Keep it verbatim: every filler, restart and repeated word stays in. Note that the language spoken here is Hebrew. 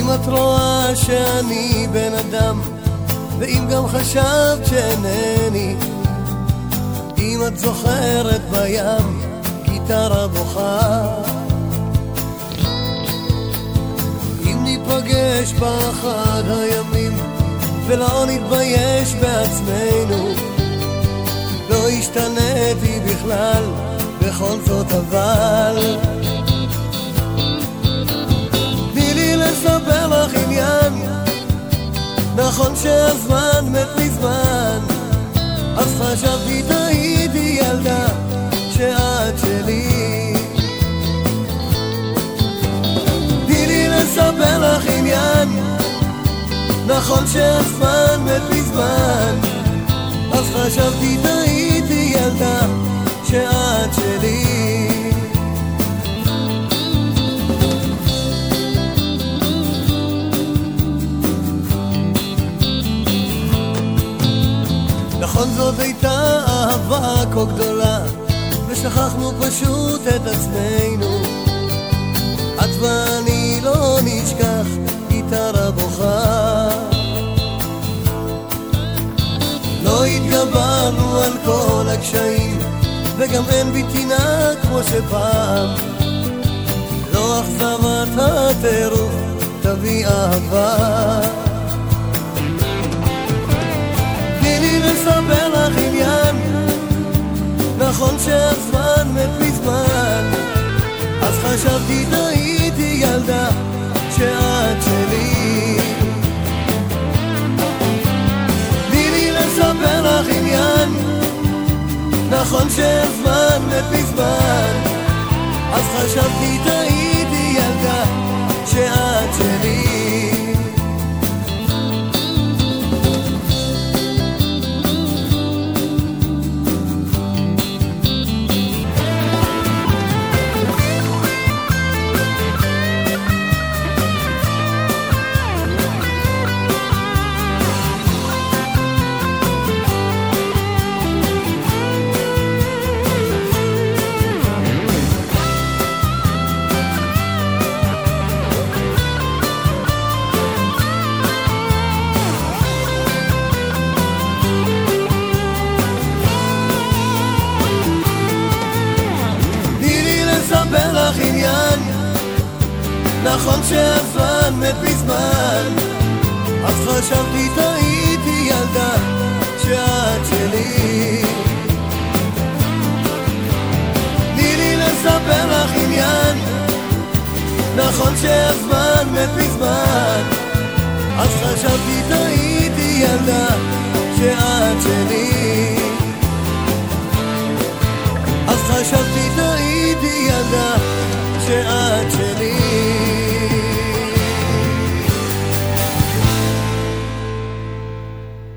אם את רואה שאני בן אדם, ואם גם חשבת שאינני, אם את זוכרת בים גיטרה בוכה, אם ניפגש באחד הימים ולא נתבייש בעצמנו, לא השתניתי בכלל בכל זאת, אבל תני לי לספר לך עניין. נכון שהזמן מת מזמן, אז חשבתי תהיתי ילדה שאת שלי. תני לי לספר לך עניין. נכון שהזמן מת מזמן, אז חשבתי תהיתי ילדה שאת שלי. נכון זאת הייתה אהבה כה גדולה, ושכחנו פשוט את עצמנו. את ואני לא נשכח גיטרה בוכה, לא התגברנו על כל הקשיים, וגם אין בי טינה כמו שפעם. לא אכזבת הטירוף תביא אהבה. תני לי לספר לך עניין. נכון שהזמן מת מזמן, אז חשבתי תהיתי ילדה שאת שלי. תני לי לספר לך עניין. נכון שהזמן מת מזמן, אז חשבתי תהיתי ילדה שאת שלי. לספר לך עניין. נכון שהזמן מת מזמן, אז חשבתי תהיתי ילדה שאת שלי. תני לי לספר לך עניין. נכון שהזמן מת מזמן, אז חשבתי תהיתי ילדה שאת שלי.